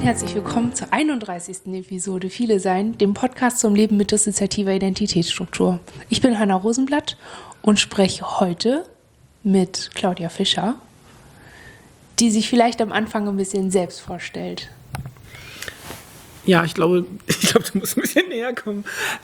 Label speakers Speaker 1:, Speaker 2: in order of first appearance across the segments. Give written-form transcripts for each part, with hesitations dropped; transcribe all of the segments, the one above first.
Speaker 1: herzlich willkommen zur 31. Episode Viele Sein, dem Podcast zum Leben mit dissoziativer Identitätsstruktur. Ich bin Hanna Rosenblatt und spreche heute mit Claudia Fischer, die sich vielleicht am Anfang ein bisschen selbst vorstellt.
Speaker 2: Ja, ich glaube, du musst ein bisschen näher kommen.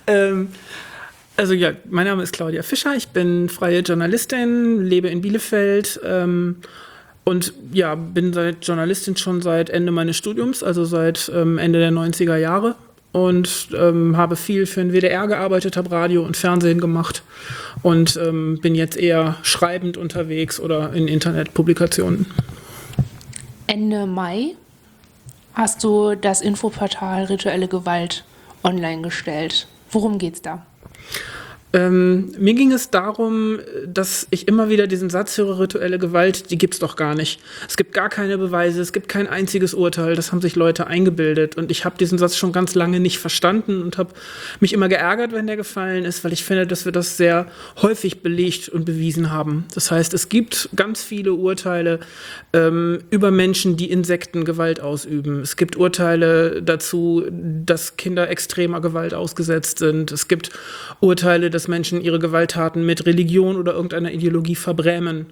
Speaker 2: Mein Name ist Claudia Fischer, ich bin freie Journalistin, lebe in Bielefeld und ja, bin Journalistin schon seit Ende meines Studiums, also seit Ende der 90er Jahre und habe viel für den WDR gearbeitet, habe Radio und Fernsehen gemacht und bin jetzt eher schreibend unterwegs oder in Internetpublikationen.
Speaker 1: Ende Mai hast du das Infoportal Rituelle Gewalt online gestellt. Worum geht's da?
Speaker 2: Mir ging es darum, dass ich immer wieder diesen Satz höre, rituelle Gewalt, die gibt's doch gar nicht. Es gibt gar keine Beweise, es gibt kein einziges Urteil, das haben sich Leute eingebildet. Und ich habe diesen Satz schon ganz lange nicht verstanden und habe mich immer geärgert, wenn der gefallen ist, weil ich finde, dass wir das sehr häufig belegt und bewiesen haben. Das heißt, es gibt ganz viele Urteile über Menschen, die Insekten Gewalt ausüben. Es gibt Urteile dazu, dass Kinder extremer Gewalt ausgesetzt sind. Es gibt Urteile, dass Menschen ihre Gewalttaten mit Religion oder irgendeiner Ideologie verbrämen.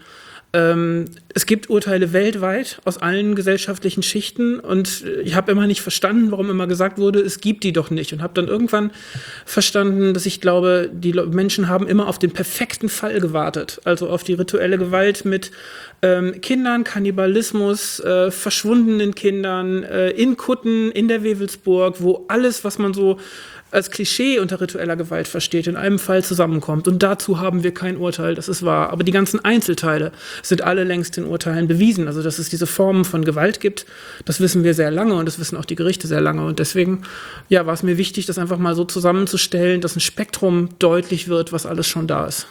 Speaker 2: Es gibt Urteile weltweit aus allen gesellschaftlichen Schichten und ich habe immer nicht verstanden, warum immer gesagt wurde, es gibt die doch nicht, und habe dann irgendwann verstanden, dass ich glaube, die Menschen haben immer auf den perfekten Fall gewartet, also auf die rituelle Gewalt mit Kindern, Kannibalismus, verschwundenen Kindern, in Kutten, in der Wewelsburg, wo alles, was man so als Klischee unter ritueller Gewalt versteht, in einem Fall zusammenkommt. Und dazu haben wir kein Urteil, das ist wahr. Aber die ganzen Einzelteile sind alle längst in Urteilen bewiesen. Also, dass es diese Formen von Gewalt gibt, das wissen wir sehr lange und das wissen auch die Gerichte sehr lange. Und deswegen war es mir wichtig, das einfach mal so zusammenzustellen, dass ein Spektrum deutlich wird, was alles schon da ist.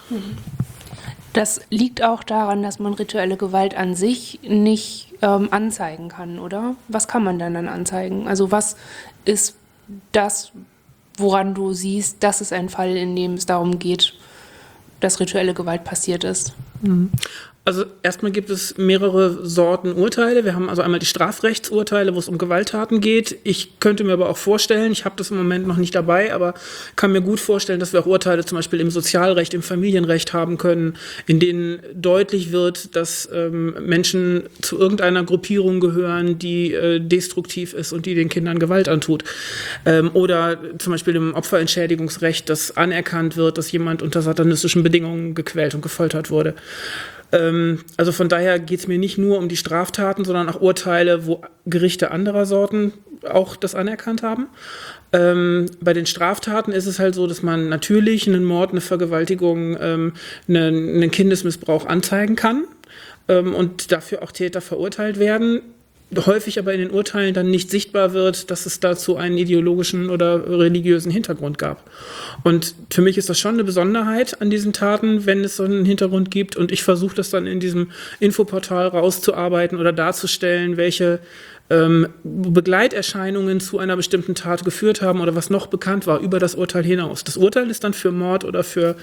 Speaker 1: Das liegt auch daran, dass man rituelle Gewalt an sich nicht anzeigen kann, oder? Was kann man dann anzeigen? Also was ist das, woran du siehst, das ist ein Fall, in dem es darum geht, dass rituelle Gewalt passiert ist?
Speaker 2: Also erstmal gibt es mehrere Sorten Urteile. Wir haben also einmal die Strafrechtsurteile, wo es um Gewalttaten geht. Ich könnte mir aber auch vorstellen, ich habe das im Moment noch nicht dabei, aber kann mir gut vorstellen, dass wir auch Urteile zum Beispiel im Sozialrecht, im Familienrecht haben können, in denen deutlich wird, dass Menschen zu irgendeiner Gruppierung gehören, die destruktiv ist und die den Kindern Gewalt antut. Oder zum Beispiel im Opferentschädigungsrecht, dass anerkannt wird, dass jemand unter satanistischen Bedingungen gequält und gefoltert wurde. Also von daher geht es mir nicht nur um die Straftaten, sondern auch Urteile, wo Gerichte anderer Sorten auch das anerkannt haben. Bei den Straftaten ist es halt so, dass man natürlich einen Mord, eine Vergewaltigung, einen Kindesmissbrauch anzeigen kann und dafür auch Täter verurteilt werden. Häufig aber in den Urteilen dann nicht sichtbar wird, dass es dazu einen ideologischen oder religiösen Hintergrund gab. Und für mich ist das schon eine Besonderheit an diesen Taten, wenn es so einen Hintergrund gibt. Und ich versuche das dann in diesem Infoportal rauszuarbeiten oder darzustellen, welche Begleiterscheinungen zu einer bestimmten Tat geführt haben oder was noch bekannt war über das Urteil hinaus. Das Urteil ist dann für Mord oder für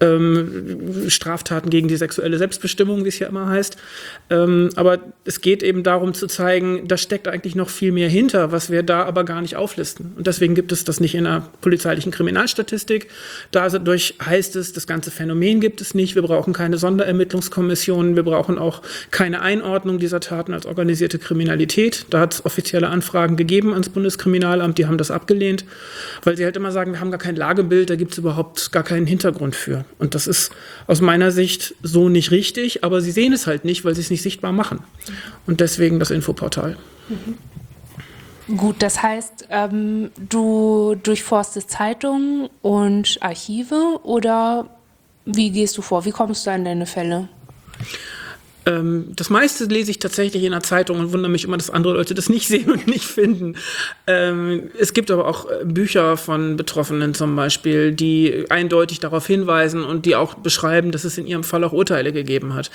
Speaker 2: Straftaten gegen die sexuelle Selbstbestimmung, wie es ja immer heißt. Aber es geht eben darum zu zeigen, da steckt eigentlich noch viel mehr hinter, was wir da aber gar nicht auflisten. Und deswegen gibt es das nicht in der polizeilichen Kriminalstatistik. Dadurch heißt es, das ganze Phänomen gibt es nicht. Wir brauchen keine Sonderermittlungskommissionen. Wir brauchen auch keine Einordnung dieser Taten als organisierte Kriminalität. Da hat es offizielle Anfragen gegeben ans Bundeskriminalamt, die haben das abgelehnt, weil sie halt immer sagen, wir haben gar kein Lagebild, da gibt es überhaupt gar keinen Hintergrund für. Und das ist aus meiner Sicht so nicht richtig, aber sie sehen es halt nicht, weil sie es nicht sichtbar machen. Und deswegen das Infoportal.
Speaker 1: Gut, das heißt, du durchforstest Zeitungen und Archive oder wie gehst du vor? Wie kommst du an deine Fälle?
Speaker 2: Das meiste lese ich tatsächlich in der Zeitung und wundere mich immer, dass andere Leute das nicht sehen und nicht finden. Es gibt aber auch Bücher von Betroffenen zum Beispiel, die eindeutig darauf hinweisen und die auch beschreiben, dass es in ihrem Fall auch Urteile gegeben hat.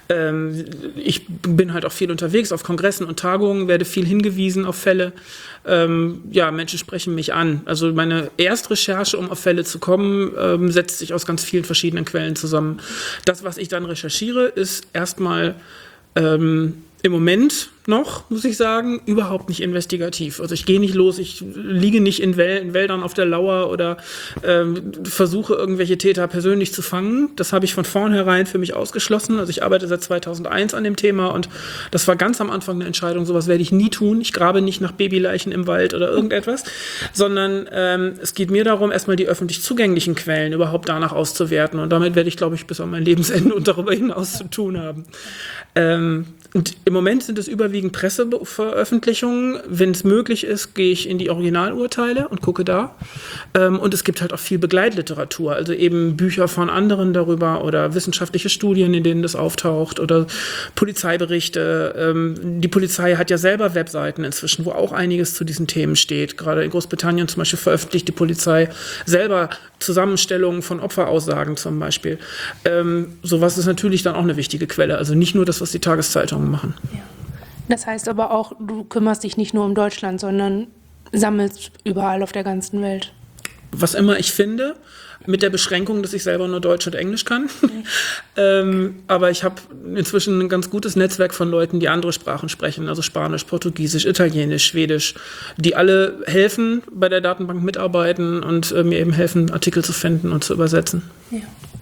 Speaker 2: Ich bin halt auch viel unterwegs auf Kongressen und Tagungen, werde viel hingewiesen auf Fälle. Menschen sprechen mich an. Also meine Erstrecherche, um auf Fälle zu kommen, setzt sich aus ganz vielen verschiedenen Quellen zusammen. Das, was ich dann recherchiere, ist erstmal Im Moment noch, muss ich sagen, überhaupt nicht investigativ. Also ich gehe nicht los, ich liege nicht in Wäldern auf der Lauer oder versuche irgendwelche Täter persönlich zu fangen. Das habe ich von vornherein für mich ausgeschlossen. Also ich arbeite seit 2001 an dem Thema und das war ganz am Anfang eine Entscheidung, sowas werde ich nie tun. Ich grabe nicht nach Babyleichen im Wald oder irgendetwas, sondern es geht mir darum, erstmal die öffentlich zugänglichen Quellen überhaupt danach auszuwerten. Und damit werde ich, glaube ich, bis an mein Lebensende und darüber hinaus zu tun haben. Und im Moment sind es überwiegend Presseveröffentlichungen. Wenn es möglich ist, gehe ich in die Originalurteile und gucke da. Und es gibt halt auch viel Begleitliteratur, also eben Bücher von anderen darüber oder wissenschaftliche Studien, in denen das auftaucht oder Polizeiberichte. Die Polizei hat ja selber Webseiten inzwischen, wo auch einiges zu diesen Themen steht. Gerade in Großbritannien zum Beispiel veröffentlicht die Polizei selber Zusammenstellungen von Opferaussagen zum Beispiel. Sowas ist natürlich dann auch eine wichtige Quelle. Also nicht nur das, was die Tageszeitungen machen.
Speaker 1: Ja. Das heißt aber auch, du kümmerst dich nicht nur um Deutschland, sondern sammelst überall auf der ganzen Welt.
Speaker 2: Was immer ich finde, mit der Beschränkung, dass ich selber nur Deutsch und Englisch kann. Aber ich habe inzwischen ein ganz gutes Netzwerk von Leuten, die andere Sprachen sprechen, also Spanisch, Portugiesisch, Italienisch, Schwedisch, die alle helfen, bei der Datenbank mitarbeiten und mir eben helfen, Artikel zu finden und zu übersetzen.
Speaker 1: Ja.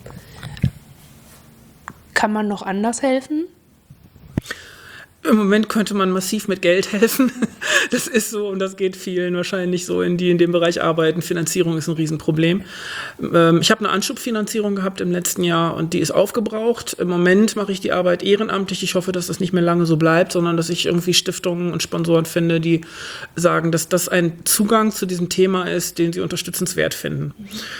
Speaker 1: Kann man noch anders helfen?
Speaker 2: Im Moment könnte man massiv mit Geld helfen. Das ist so und das geht vielen wahrscheinlich so, die in dem Bereich arbeiten. Finanzierung ist ein Riesenproblem. Ich habe eine Anschubfinanzierung gehabt im letzten Jahr und die ist aufgebraucht. Im Moment mache ich die Arbeit ehrenamtlich. Ich hoffe, dass das nicht mehr lange so bleibt, sondern dass ich irgendwie Stiftungen und Sponsoren finde, die sagen, dass das ein Zugang zu diesem Thema ist, den sie unterstützenswert finden.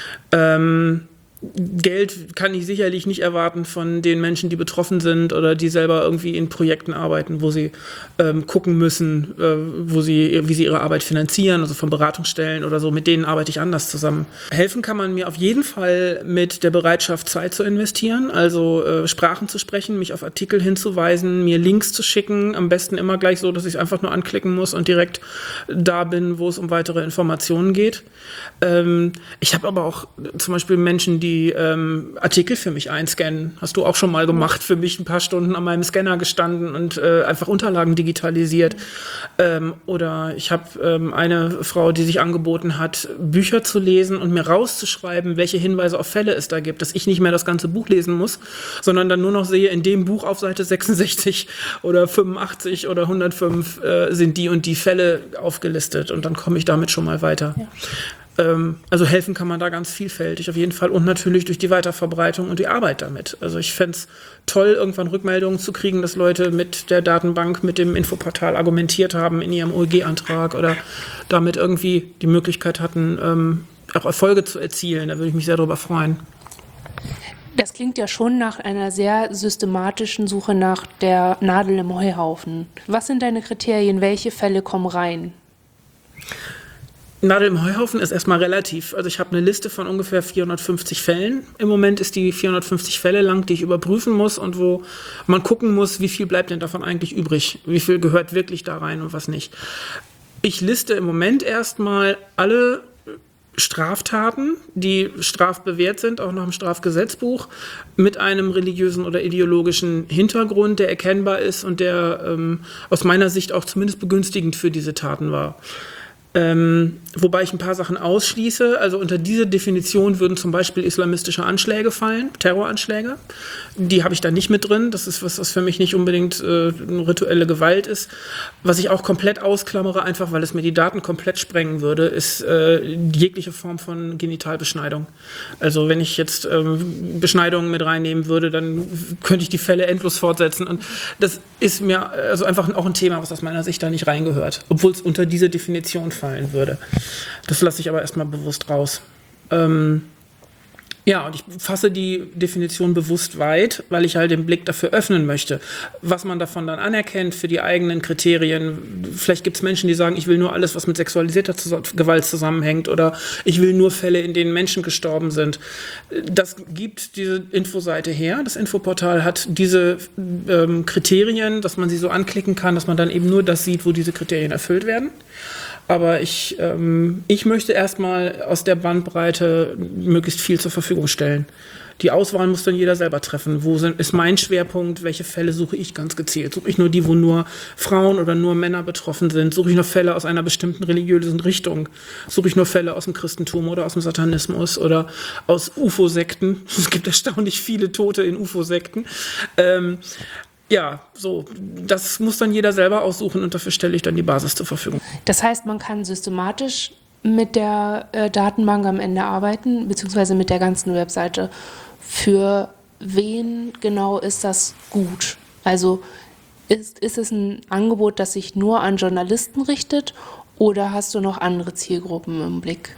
Speaker 2: Geld kann ich sicherlich nicht erwarten von den Menschen, die betroffen sind oder die selber irgendwie in Projekten arbeiten, wo sie gucken müssen, wie sie ihre Arbeit finanzieren, also von Beratungsstellen oder so. Mit denen arbeite ich anders zusammen. Helfen kann man mir auf jeden Fall mit der Bereitschaft, Zeit zu investieren, also Sprachen zu sprechen, mich auf Artikel hinzuweisen, mir Links zu schicken, am besten immer gleich so, dass ich es einfach nur anklicken muss und direkt da bin, wo es um weitere Informationen geht. Ich habe aber auch zum Beispiel Menschen, die Artikel für mich einscannen. Hast du auch schon mal gemacht, für mich ein paar Stunden an meinem Scanner gestanden und einfach Unterlagen digitalisiert. Oder ich habe eine Frau, die sich angeboten hat, Bücher zu lesen und mir rauszuschreiben, welche Hinweise auf Fälle es da gibt, dass ich nicht mehr das ganze Buch lesen muss, sondern dann nur noch sehe, in dem Buch auf Seite 66 oder 85 oder 105 sind die und die Fälle aufgelistet und dann komme ich damit schon mal weiter. Ja. Also helfen kann man da ganz vielfältig auf jeden Fall und natürlich durch die Weiterverbreitung und die Arbeit damit. Also ich fände es toll, irgendwann Rückmeldungen zu kriegen, dass Leute mit der Datenbank, mit dem Infoportal argumentiert haben in ihrem OEG-Antrag oder damit irgendwie die Möglichkeit hatten, auch Erfolge zu erzielen. Da würde ich mich sehr darüber freuen.
Speaker 1: Das klingt ja schon nach einer sehr systematischen Suche nach der Nadel im Heuhaufen. Was sind deine Kriterien? Welche Fälle kommen rein?
Speaker 2: Nadel im Heuhaufen ist erstmal relativ. Also ich habe eine Liste von ungefähr 450 Fällen. Im Moment ist die 450 Fälle lang, die ich überprüfen muss und wo man gucken muss, wie viel bleibt denn davon eigentlich übrig? Wie viel gehört wirklich da rein und was nicht? Ich liste im Moment erstmal alle Straftaten, die strafbewehrt sind, auch nach dem Strafgesetzbuch, mit einem religiösen oder ideologischen Hintergrund, der erkennbar ist und der aus meiner Sicht auch zumindest begünstigend für diese Taten war. Wobei ich ein paar Sachen ausschließe. Also unter diese Definition würden zum Beispiel islamistische Anschläge fallen, Terroranschläge. Die habe ich da nicht mit drin. Das ist was für mich nicht unbedingt eine rituelle Gewalt ist. Was ich auch komplett ausklammere, einfach weil es mir die Daten komplett sprengen würde, ist jegliche Form von Genitalbeschneidung. Also wenn ich jetzt Beschneidungen mit reinnehmen würde, dann könnte ich die Fälle endlos fortsetzen. Und das ist mir also einfach auch ein Thema, was aus meiner Sicht da nicht reingehört, obwohl es unter diese Definition fallen würde. Das lasse ich aber erstmal bewusst raus. Ja, und ich fasse die Definition bewusst weit, weil ich halt den Blick dafür öffnen möchte, was man davon dann anerkennt für die eigenen Kriterien. Vielleicht gibt es Menschen, die sagen, ich will nur alles, was mit sexualisierter Gewalt zusammenhängt oder ich will nur Fälle, in denen Menschen gestorben sind. Das gibt diese Infoseite her. Das Infoportal hat diese Kriterien, dass man sie so anklicken kann, dass man dann eben nur das sieht, wo diese Kriterien erfüllt werden. Aber ich möchte erstmal aus der Bandbreite möglichst viel zur Verfügung Verfügung stellen. Die Auswahl muss dann jeder selber treffen. Ist mein Schwerpunkt? Welche Fälle suche ich ganz gezielt? Suche ich nur die, wo nur Frauen oder nur Männer betroffen sind? Suche ich nur Fälle aus einer bestimmten religiösen Richtung? Suche ich nur Fälle aus dem Christentum oder aus dem Satanismus oder aus UFO-Sekten? Es gibt erstaunlich viele Tote in UFO-Sekten. Ja, so, das muss dann jeder selber aussuchen und dafür stelle ich dann die Basis zur Verfügung.
Speaker 1: Das heißt, man kann systematisch mit der Datenbank am Ende arbeiten, beziehungsweise mit der ganzen Webseite. Für wen genau ist das gut? Also ist es ein Angebot, das sich nur an Journalisten richtet oder hast du noch andere Zielgruppen im Blick?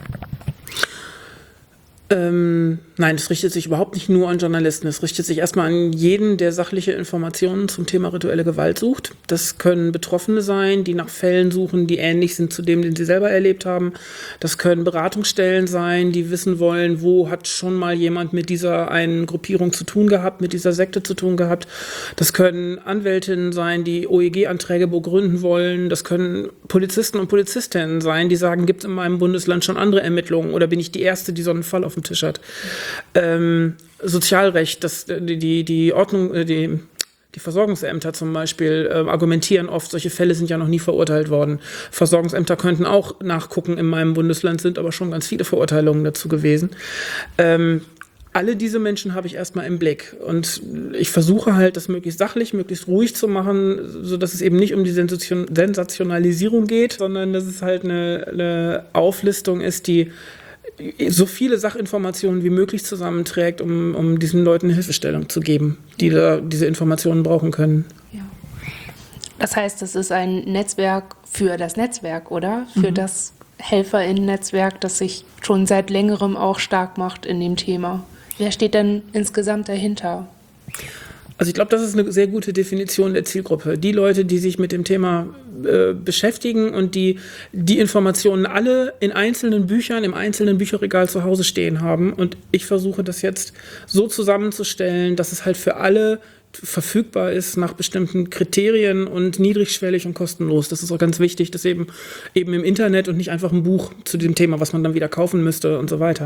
Speaker 2: Nein, es richtet sich überhaupt nicht nur an Journalisten. Es richtet sich erstmal an jeden, der sachliche Informationen zum Thema rituelle Gewalt sucht. Das können Betroffene sein, die nach Fällen suchen, die ähnlich sind zu dem, den sie selber erlebt haben. Das können Beratungsstellen sein, die wissen wollen, wo hat schon mal jemand mit dieser einen Gruppierung zu tun gehabt, mit dieser Sekte zu tun gehabt. Das können Anwältinnen sein, die OEG-Anträge begründen wollen. Das können Polizisten und Polizistinnen sein, die sagen, gibt es in meinem Bundesland schon andere Ermittlungen oder bin ich die Erste, die so einen Fall auf dem Tisch hat. Sozialrecht, die Ordnung, die Versorgungsämter zum Beispiel argumentieren oft, solche Fälle sind ja noch nie verurteilt worden. Versorgungsämter könnten auch nachgucken in meinem Bundesland, sind aber schon ganz viele Verurteilungen dazu gewesen. Alle diese Menschen habe ich erstmal im Blick und ich versuche halt, das möglichst sachlich, möglichst ruhig zu machen, sodass es eben nicht um die Sensationalisierung geht, sondern dass es halt eine Auflistung ist, die so viele Sachinformationen wie möglich zusammenträgt, um diesen Leuten eine Hilfestellung zu geben, die da diese Informationen brauchen können.
Speaker 1: Ja. Das heißt, das ist ein Netzwerk für das Netzwerk, oder? Für das HelferInnen-Netzwerk, das sich schon seit längerem auch stark macht in dem Thema. Wer steht denn insgesamt dahinter?
Speaker 2: Also ich glaube, das ist eine sehr gute Definition der Zielgruppe. Die Leute, die sich mit dem Thema beschäftigen und die Informationen alle in einzelnen Büchern, im einzelnen Bücherregal zu Hause stehen haben. Und ich versuche das jetzt so zusammenzustellen, dass es halt für alle verfügbar ist nach bestimmten Kriterien und niedrigschwellig und kostenlos. Das ist auch ganz wichtig, dass eben im Internet und nicht einfach ein Buch zu dem Thema, was man dann wieder kaufen müsste und so weiter.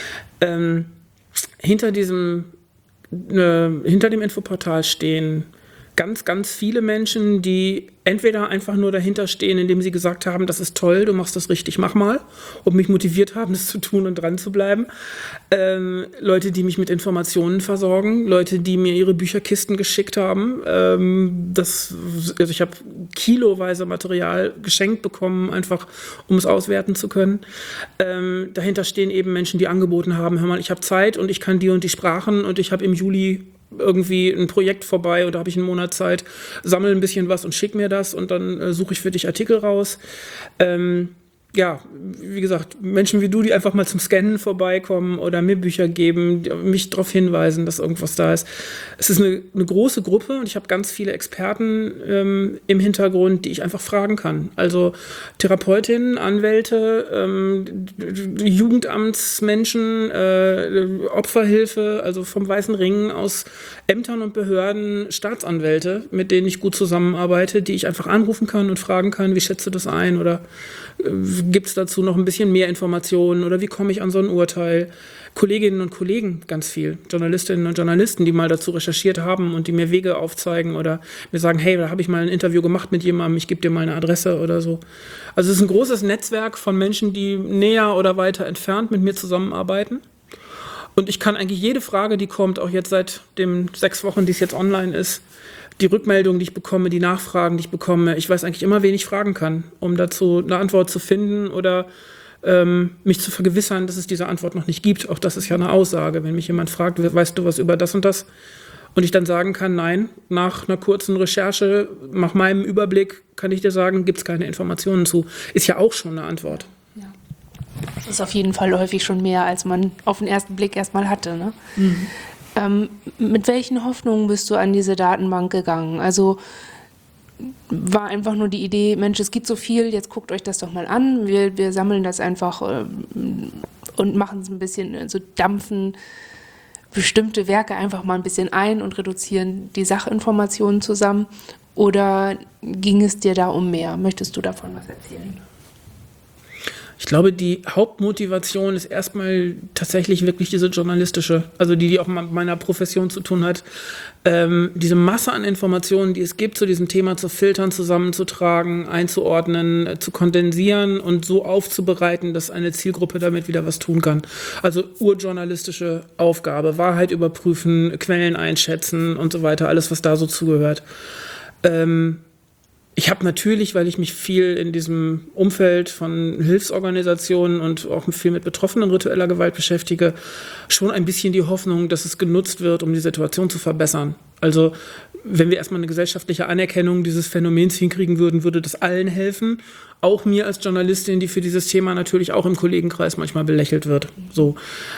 Speaker 2: Hinter dem Infoportal stehen ganz, ganz viele Menschen, die entweder einfach nur dahinter stehen, indem sie gesagt haben, das ist toll, du machst das richtig, mach mal, und mich motiviert haben, das zu tun und dran zu bleiben. Leute, die mich mit Informationen versorgen, Leute, die mir ihre Bücherkisten geschickt haben. Also ich habe kiloweise Material geschenkt bekommen, einfach um es auswerten zu können. Dahinter stehen eben Menschen, die angeboten haben, hör mal, ich habe Zeit und ich kann die und die Sprachen und ich habe im Juli irgendwie ein Projekt vorbei oder habe ich einen Monat Zeit, sammle ein bisschen was und schick mir das und dann suche ich für dich Artikel raus. Ja, wie gesagt, Menschen wie du, die einfach mal zum Scannen vorbeikommen oder mir Bücher geben, mich darauf hinweisen, dass irgendwas da ist. Es ist eine große Gruppe und ich habe ganz viele Experten im Hintergrund, die ich einfach fragen kann. Also Therapeutinnen, Anwälte, Jugendamtsmenschen, Opferhilfe, also vom Weißen Ring aus Ämtern und Behörden, Staatsanwälte, mit denen ich gut zusammenarbeite, die ich einfach anrufen kann und fragen kann, wie schätzt du das ein oder gibt es dazu noch ein bisschen mehr Informationen oder wie komme ich an so ein Urteil? Kolleginnen und Kollegen ganz viel, Journalistinnen und Journalisten, die mal dazu recherchiert haben und die mir Wege aufzeigen oder mir sagen, hey, da habe ich mal ein Interview gemacht mit jemandem, ich gebe dir mal eine Adresse oder so. Also es ist ein großes Netzwerk von Menschen, die näher oder weiter entfernt mit mir zusammenarbeiten. Und ich kann eigentlich jede Frage, die kommt, auch jetzt seit den 6 Wochen, die es jetzt online ist, die Rückmeldungen, die ich bekomme, die Nachfragen, die ich bekomme, ich weiß eigentlich immer, wen ich fragen kann, um dazu eine Antwort zu finden oder mich zu vergewissern, dass es diese Antwort noch nicht gibt. Auch das ist ja eine Aussage. Wenn mich jemand fragt, weißt du was über das und das? Und ich dann sagen kann, nein, nach einer kurzen Recherche, nach meinem Überblick kann ich dir sagen, gibt es keine Informationen zu. Ist ja auch schon eine Antwort.
Speaker 1: Ja. Das ist auf jeden Fall häufig schon mehr, als man auf den ersten Blick erstmal hatte, ne? Mit welchen Hoffnungen bist du an diese Datenbank gegangen? Also war einfach nur die Idee, Mensch, es gibt so viel, jetzt guckt euch das doch mal an. Wir sammeln das einfach und machen es ein bisschen, so dampfen bestimmte Werke einfach mal ein bisschen ein und reduzieren die Sachinformationen zusammen. Oder ging es dir da um mehr? Möchtest du davon was erzählen?
Speaker 2: Ich glaube, die Hauptmotivation ist erstmal tatsächlich wirklich diese journalistische, also die auch mit meiner Profession zu tun hat. Diese Masse an Informationen, die es gibt zu diesem Thema, zu filtern, zusammenzutragen, einzuordnen, zu kondensieren und so aufzubereiten, dass eine Zielgruppe damit wieder was tun kann. Also urjournalistische Aufgabe, Wahrheit überprüfen, Quellen einschätzen und so weiter, alles, was da so zugehört. Ich habe natürlich, weil ich mich viel in diesem Umfeld von Hilfsorganisationen und auch viel mit Betroffenen ritueller Gewalt beschäftige, schon ein bisschen die Hoffnung, dass es genutzt wird, um die Situation zu verbessern. Also wenn wir erstmal eine gesellschaftliche Anerkennung dieses Phänomens hinkriegen würden, würde das allen helfen. Auch mir als Journalistin, die für dieses Thema natürlich auch im Kollegenkreis manchmal belächelt wird. So,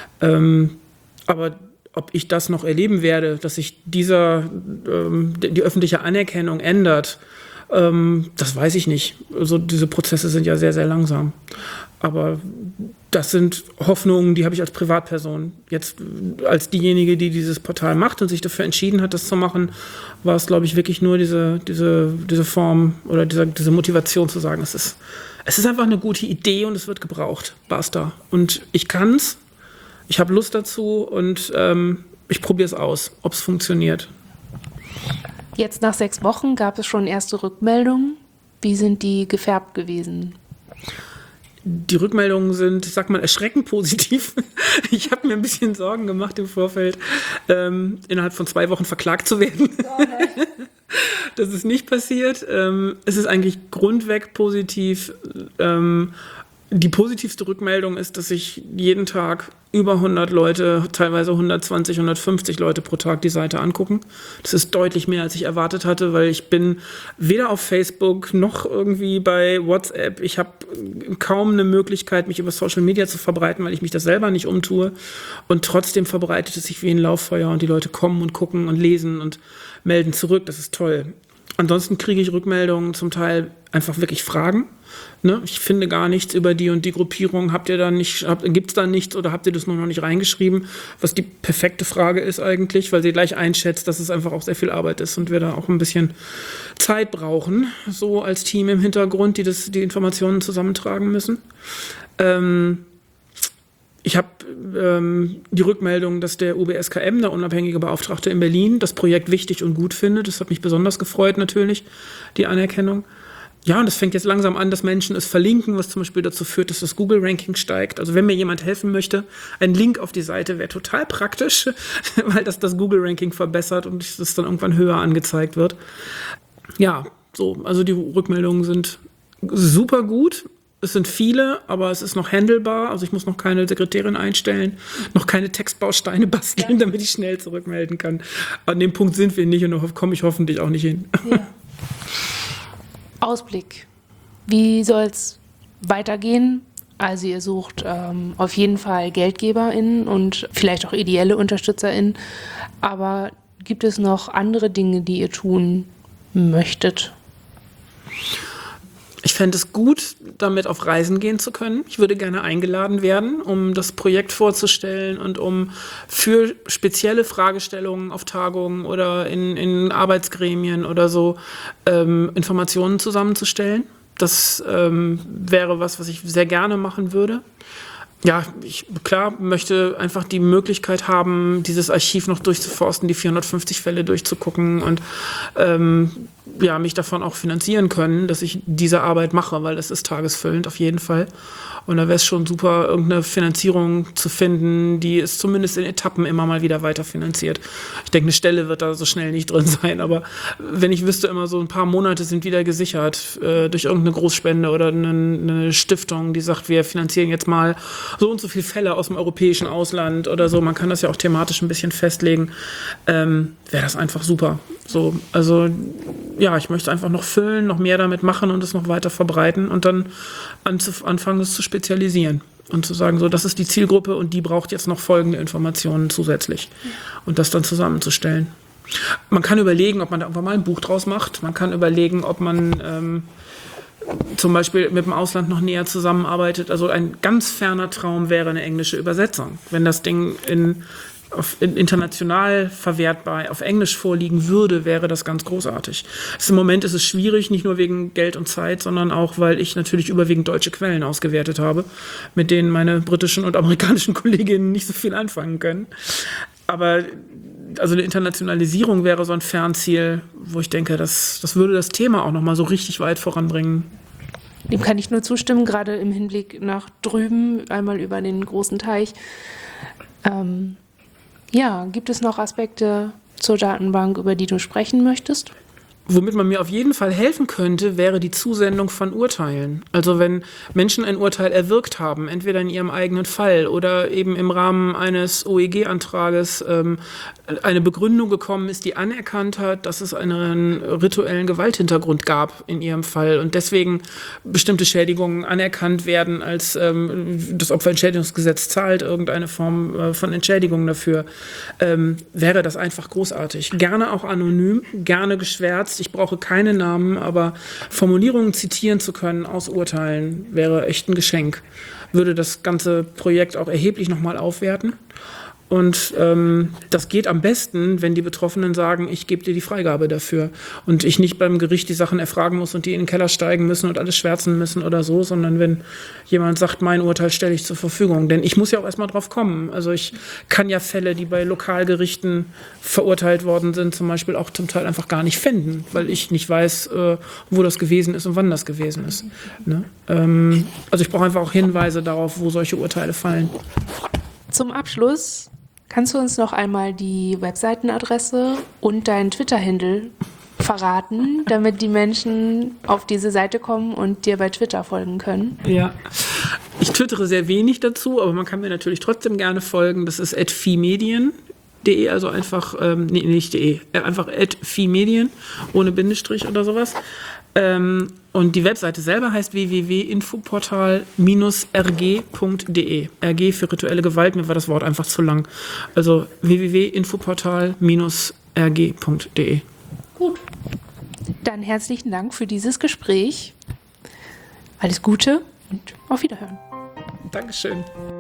Speaker 2: aber ob ich das noch erleben werde, dass sich die öffentliche Anerkennung ändert, das weiß ich nicht. Also diese Prozesse sind ja sehr, sehr langsam. Aber das sind Hoffnungen, die habe ich als Privatperson. Jetzt als diejenige, die dieses Portal macht und sich dafür entschieden hat, das zu machen, war es, glaube ich, wirklich nur diese Form oder diese Motivation zu sagen, es ist einfach eine gute Idee und es wird gebraucht. Basta. Und ich kann's, ich habe Lust dazu und ich probiere es aus, ob es funktioniert.
Speaker 1: Jetzt nach 6 Wochen gab es schon erste Rückmeldungen. Wie sind die gefärbt gewesen?
Speaker 2: Die Rückmeldungen sind, ich sag mal, erschreckend positiv. Ich habe mir ein bisschen Sorgen gemacht im Vorfeld, innerhalb von 2 Wochen verklagt zu werden. Oh nein. Das ist nicht passiert. Es ist eigentlich grundweg positiv. Die positivste Rückmeldung ist, dass sich jeden Tag über 100 Leute, teilweise 120, 150 Leute pro Tag die Seite angucken. Das ist deutlich mehr, als ich erwartet hatte, weil ich bin weder auf Facebook noch irgendwie bei WhatsApp. Ich habe kaum eine Möglichkeit, mich über Social Media zu verbreiten, weil ich mich das selber nicht umtue. Und trotzdem verbreitet es sich wie ein Lauffeuer und die Leute kommen und gucken und lesen und melden zurück. Das ist toll. Ansonsten kriege ich Rückmeldungen, zum Teil einfach wirklich Fragen. Ne? Ich finde gar nichts über die und die Gruppierung. Gibt es da nichts oder habt ihr das nur noch nicht reingeschrieben? Was die perfekte Frage ist eigentlich, weil sie gleich einschätzt, dass es einfach auch sehr viel Arbeit ist und wir da auch ein bisschen Zeit brauchen, so als Team im Hintergrund, die Informationen zusammentragen müssen. Ich habe die Rückmeldung, dass der UBSKM, der unabhängige Beauftragte in Berlin, das Projekt wichtig und gut findet. Das hat mich besonders gefreut natürlich, die Anerkennung. Ja, und es fängt jetzt langsam an, dass Menschen es verlinken, was zum Beispiel dazu führt, dass das Google-Ranking steigt. Also wenn mir jemand helfen möchte, ein Link auf die Seite wäre total praktisch, weil das Google-Ranking verbessert und es dann irgendwann höher angezeigt wird. Ja, so, also die Rückmeldungen sind super gut. Es sind viele, aber es ist noch handelbar. Also ich muss noch keine Sekretärin einstellen, noch keine Textbausteine basteln, damit ich schnell zurückmelden kann. An dem Punkt sind wir nicht und da komme ich hoffentlich auch nicht hin.
Speaker 1: Ja. Ausblick. Wie soll es weitergehen? Also ihr sucht auf jeden Fall GeldgeberInnen und vielleicht auch ideelle UnterstützerInnen. Aber gibt es noch andere Dinge, die ihr tun möchtet?
Speaker 2: Ich fände es gut, damit auf Reisen gehen zu können. Ich würde gerne eingeladen werden, um das Projekt vorzustellen und um für spezielle Fragestellungen auf Tagungen oder in Arbeitsgremien oder so Informationen zusammenzustellen. Das wäre was ich sehr gerne machen würde. Ja, ich möchte einfach die Möglichkeit haben, dieses Archiv noch durchzuforsten, die 450 Fälle durchzugucken und mich davon auch finanzieren können, dass ich diese Arbeit mache, weil das ist tagesfüllend auf jeden Fall. Und da wäre es schon super, irgendeine Finanzierung zu finden, die es zumindest in Etappen immer mal wieder weiterfinanziert. Ich denke, eine Stelle wird da so schnell nicht drin sein, aber wenn ich wüsste, immer so ein paar Monate sind wieder gesichert durch irgendeine Großspende oder eine Stiftung, die sagt, wir finanzieren jetzt mal so und so viele Fälle aus dem europäischen Ausland oder so, man kann das ja auch thematisch ein bisschen festlegen, wäre das einfach super. So, also ja, ich möchte einfach noch füllen, noch mehr damit machen und es noch weiter verbreiten und dann anfangen, es zu spezialisieren und zu sagen, so, das ist die Zielgruppe und die braucht jetzt noch folgende Informationen zusätzlich und das dann zusammenzustellen. Man kann überlegen, ob man da irgendwann mal ein Buch draus macht. Man kann überlegen, ob man zum Beispiel mit dem Ausland noch näher zusammenarbeitet. Also ein ganz ferner Traum wäre eine englische Übersetzung. Wenn das Ding in international verwertbar auf Englisch vorliegen würde, wäre das ganz großartig. Im Moment ist es schwierig, nicht nur wegen Geld und Zeit, sondern auch, weil ich natürlich überwiegend deutsche Quellen ausgewertet habe, mit denen meine britischen und amerikanischen Kolleginnen nicht so viel anfangen können. Aber also eine Internationalisierung wäre so ein Fernziel, wo ich denke, das würde das Thema auch nochmal so richtig weit voranbringen.
Speaker 1: Dem kann ich nur zustimmen, gerade im Hinblick nach drüben, einmal über den großen Teich. Gibt es noch Aspekte zur Datenbank, über die du sprechen möchtest?
Speaker 2: Womit man mir auf jeden Fall helfen könnte, wäre die Zusendung von Urteilen. Also wenn Menschen ein Urteil erwirkt haben, entweder in ihrem eigenen Fall oder eben im Rahmen eines OEG-Antrages eine Begründung gekommen ist, die anerkannt hat, dass es einen rituellen Gewalthintergrund gab in ihrem Fall und deswegen bestimmte Schädigungen anerkannt werden, als das Opferentschädigungsgesetz zahlt irgendeine Form von Entschädigung dafür, wäre das einfach großartig. Gerne auch anonym, gerne geschwärzt. Ich brauche keine Namen, aber Formulierungen zitieren zu können aus Urteilen wäre echt ein Geschenk. Würde das ganze Projekt auch erheblich nochmal aufwerten. Und das geht am besten, wenn die Betroffenen sagen, ich gebe dir die Freigabe dafür. Und ich nicht beim Gericht die Sachen erfragen muss und die in den Keller steigen müssen und alles schwärzen müssen oder so, sondern wenn jemand sagt, mein Urteil stelle ich zur Verfügung. Denn ich muss ja auch erstmal drauf kommen. Also ich kann ja Fälle, die bei Lokalgerichten verurteilt worden sind, zum Beispiel auch zum Teil einfach gar nicht finden, weil ich nicht weiß, wo das gewesen ist und wann das gewesen ist. Ne? Also ich brauche einfach auch Hinweise darauf, wo solche Urteile fallen.
Speaker 1: Zum Abschluss kannst du uns noch einmal die Webseitenadresse und deinen Twitter-Handle verraten, damit die Menschen auf diese Seite kommen und dir bei Twitter folgen können?
Speaker 2: Ja, ich twittere sehr wenig dazu, aber man kann mir natürlich trotzdem gerne folgen. Das ist @viehmedien.de, also einfach, nicht de, einfach @viehmedien, ohne Bindestrich oder sowas. Und die Webseite selber heißt www.infoportal-rg.de. RG für rituelle Gewalt, mir war das Wort einfach zu lang. Also www.infoportal-rg.de.
Speaker 1: Gut. Dann herzlichen Dank für dieses Gespräch. Alles Gute und auf Wiederhören.
Speaker 2: Dankeschön.